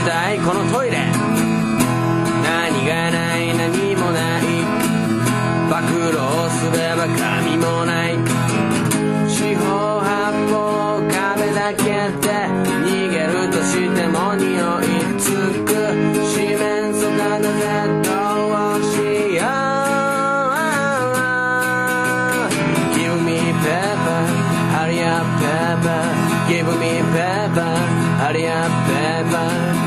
時代このトイレ何がない何もない暴露をすれば紙もない四方八方壁だけで逃げるとしても匂いつく四面楚歌の絶倒をしよう Give me paper hurry up paper Give me paper hurry up paper